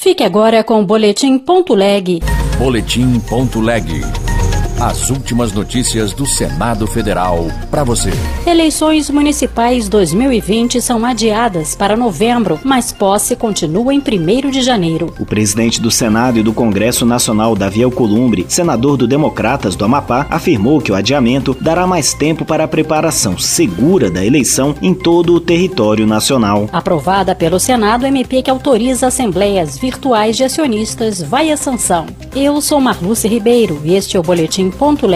Fique agora com o Boletim.leg. Boletim.leg. As últimas notícias do Senado Federal para você. Eleições municipais 2020 são adiadas para novembro, mas posse continua em 1º de janeiro. O presidente do Senado e do Congresso Nacional, Davi Alcolumbre, senador do Democratas do Amapá, afirmou que o adiamento dará mais tempo para a preparação segura da eleição em todo o território nacional. Aprovada pelo Senado, MP que autoriza assembleias virtuais de acionistas vai à sanção. Eu sou Marluce Ribeiro e este é o Boletim.leg.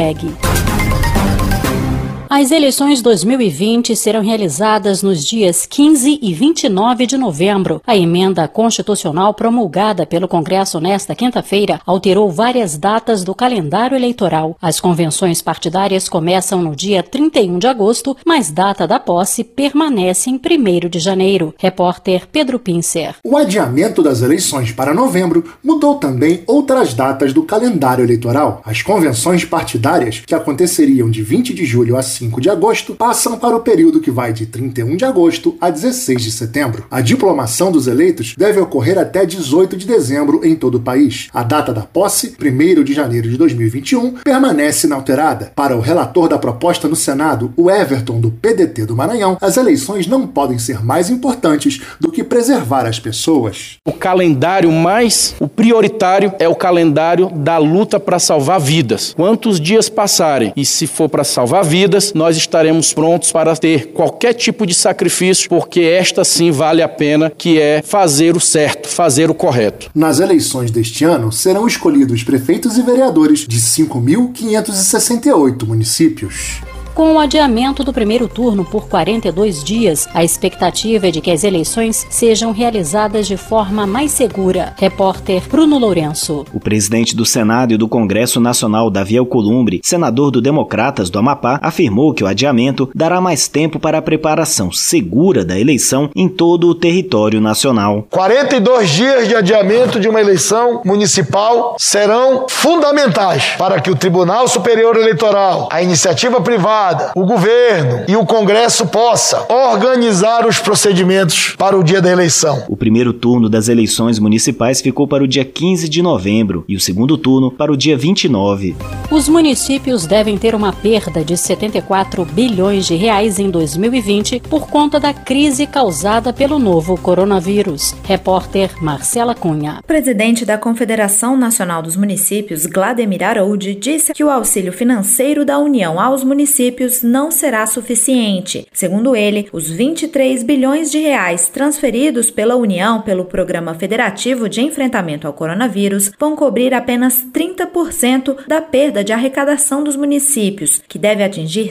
As eleições 2020 serão realizadas nos dias 15 e 29 de novembro. A emenda constitucional promulgada pelo Congresso nesta quinta-feira alterou várias datas do calendário eleitoral. As convenções partidárias começam no dia 31 de agosto, mas data da posse permanece em 1º de janeiro. Repórter Pedro Pincer. O adiamento das eleições para novembro mudou também outras datas do calendário eleitoral. As convenções partidárias, que aconteceriam de 20 de julho a 5 de agosto, passam para o período que vai de 31 de agosto a 16 de setembro. A diplomação dos eleitos deve ocorrer até 18 de dezembro em todo o país. A data da posse, 1º de janeiro de 2021, permanece inalterada. Para o relator da proposta no Senado, o Everton, do PDT do Maranhão, as eleições não podem ser mais importantes do que preservar as pessoas. O calendário o prioritário é o calendário da luta para salvar vidas. Quantos dias passarem e se for para salvar vidas, nós estaremos prontos para ter qualquer tipo de sacrifício, porque esta sim vale a pena, que é fazer o certo, fazer o correto. Nas eleições deste ano, serão escolhidos prefeitos e vereadores de 5.568 municípios. Com o adiamento do primeiro turno por 42 dias, a expectativa é de que as eleições sejam realizadas de forma mais segura. Repórter Bruno Lourenço. O presidente do Senado e do Congresso Nacional, Davi Alcolumbre, senador do Democratas do Amapá, afirmou que o adiamento dará mais tempo para a preparação segura da eleição em todo o território nacional. 42 dias de adiamento de uma eleição municipal serão fundamentais para que o Tribunal Superior Eleitoral, a iniciativa privada, o governo e o Congresso possa organizar os procedimentos para o dia da eleição. O primeiro turno das eleições municipais ficou para o dia 15 de novembro e o segundo turno para o dia 29. Os municípios devem ter uma perda de 74 bilhões de reais em 2020 por conta da crise causada pelo novo coronavírus. Repórter Marcela Cunha. O presidente da Confederação Nacional dos Municípios, Glademir Aroldi, disse que o auxílio financeiro da União aos municípios não será suficiente. Segundo ele, os 23 bilhões de reais transferidos pela União pelo Programa Federativo de Enfrentamento ao Coronavírus vão cobrir apenas 30% da perda de arrecadação dos municípios, que deve atingir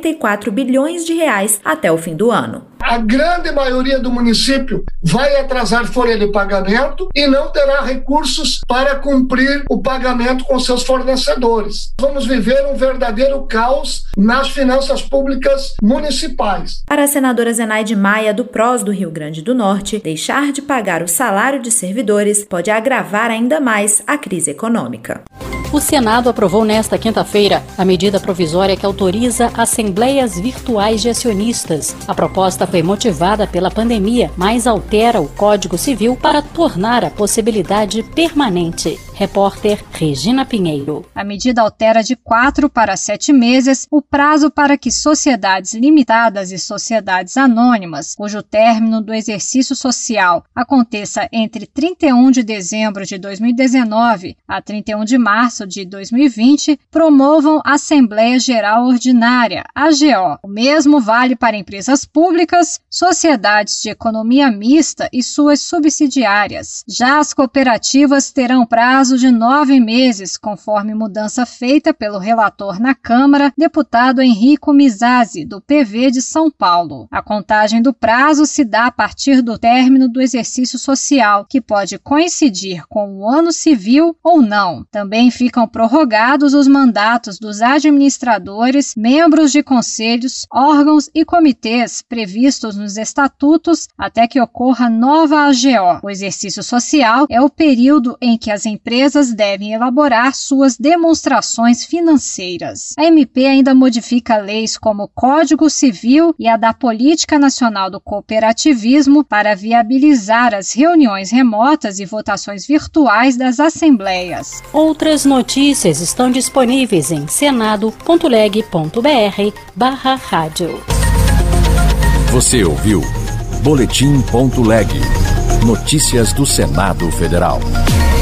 74 bilhões de reais até o fim do ano. A grande maioria do município vai atrasar folha de pagamento e não terá recursos para cumprir o pagamento com seus fornecedores. Vamos viver um verdadeiro caos nas finanças públicas municipais. Para a senadora Zenaide Maia, do PROS do Rio Grande do Norte, deixar de pagar o salário de servidores pode agravar ainda mais a crise econômica. O Senado aprovou nesta quinta-feira a medida provisória que autoriza assembleias virtuais de acionistas. A proposta foi motivada pela pandemia, mas altera o Código Civil para tornar a possibilidade permanente. Repórter Regina Pinheiro. A medida altera de 4 para 7 meses o prazo para que sociedades limitadas e sociedades anônimas, cujo término do exercício social aconteça entre 31 de dezembro de 2019 a 31 de março de 2020, promovam a Assembleia Geral Ordinária, AGO. O mesmo vale para empresas públicas, sociedades de economia mista e suas subsidiárias. Já as cooperativas terão prazo de 9 meses, conforme mudança feita pelo relator na Câmara, deputado Henrico Mizazzi, do PV de São Paulo. A contagem do prazo se dá a partir do término do exercício social, que pode coincidir com o ano civil ou não. Também ficam prorrogados os mandatos dos administradores, membros de conselhos, órgãos e comitês previstos nos estatutos até que ocorra nova AGO. O exercício social é o período em que as empresas empresas devem elaborar suas demonstrações financeiras. A MP ainda modifica leis como o Código Civil e a da Política Nacional do Cooperativismo para viabilizar as reuniões remotas e votações virtuais das assembleias. Outras notícias estão disponíveis em senado.leg.br/rádio. Você ouviu Boletim.leg. Notícias do Senado Federal.